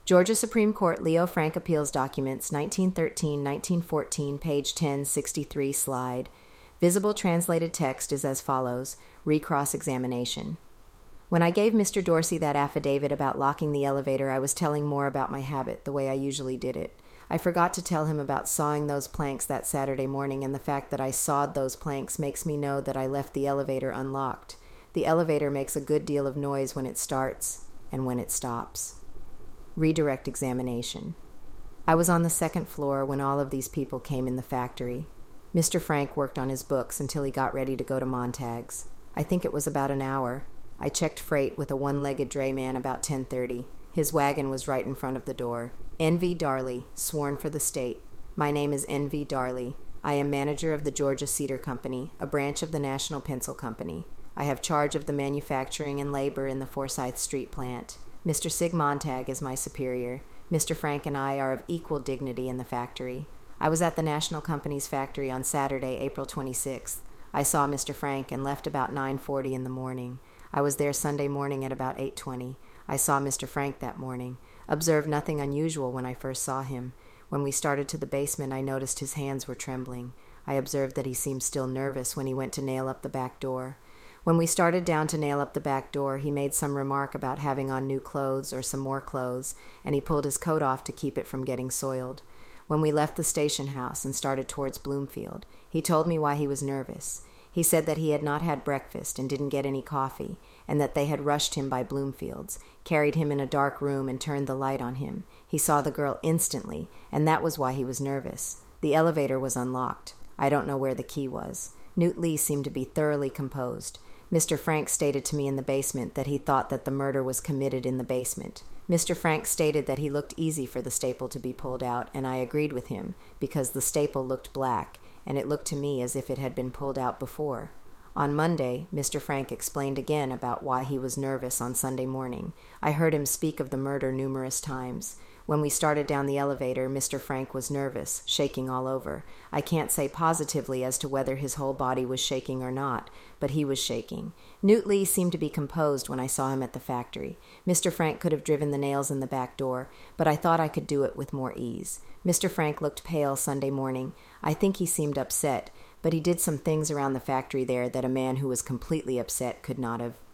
Georgia Supreme Court Leo Frank Appeals Documents, 1913-1914, page 1063, slide. Visible translated text is as follows. Recross-examination. When I gave Mr. Dorsey that affidavit about locking the elevator, I was telling more about my habit, the way I usually did it. I forgot to tell him about sawing those planks that Saturday morning, and the fact that I sawed those planks makes me know that I left the elevator unlocked. The elevator makes a good deal of noise when it starts and when it stops. Redirect examination. I was on the second floor when all of these people came in the factory. Mr. Frank worked on his books until he got ready to go to Montag's. I think it was about an hour. I checked freight with a one-legged drayman about 10:30. His wagon was right in front of the door. N.V. Darley, sworn for the state. My name is N.V. Darley. I am manager of the Georgia Cedar Company, a branch of the National Pencil Company. I have charge of the manufacturing and labor in the Forsyth Street plant. Mr. Sig Montag is my superior. Mr. Frank and I are of equal dignity in the factory. I was at the National Company's factory on Saturday, April 26th. I saw Mr. Frank and left about 9:40 in the morning. I was there Sunday morning at about 8:20. I saw Mr. Frank that morning. Observed nothing unusual when I first saw him. When we started to the basement, I noticed his hands were trembling. I observed that he seemed still nervous when he went to nail up the back door. When we started down to nail up the back door, he made some remark about having on new clothes or some more clothes, and he pulled his coat off to keep it from getting soiled. When we left the station house and started towards Bloomfield, he told me why he was nervous. He said that he had not had breakfast and didn't get any coffee, and that they had rushed him by Bloomfield's, carried him in a dark room and turned the light on him. He saw the girl instantly, and that was why he was nervous. The elevator was unlocked. I don't know where the key was. Newt Lee seemed to be thoroughly composed. Mr. Frank stated to me in the basement that he thought that the murder was committed in the basement. Mr. Frank stated that he looked easy for the staple to be pulled out, and I agreed with him, because the staple looked black, and it looked to me as if it had been pulled out before. On Monday, Mr. Frank explained again about why he was nervous on Sunday morning. I heard him speak of the murder numerous times. When we started down the elevator, Mr. Frank was nervous, shaking all over. I can't say positively as to whether his whole body was shaking or not, but he was shaking. Newt Lee seemed to be composed when I saw him at the factory. Mr. Frank could have driven the nails in the back door, but I thought I could do it with more ease. Mr. Frank looked pale Sunday morning. I think he seemed upset, but he did some things around the factory there that a man who was completely upset could not have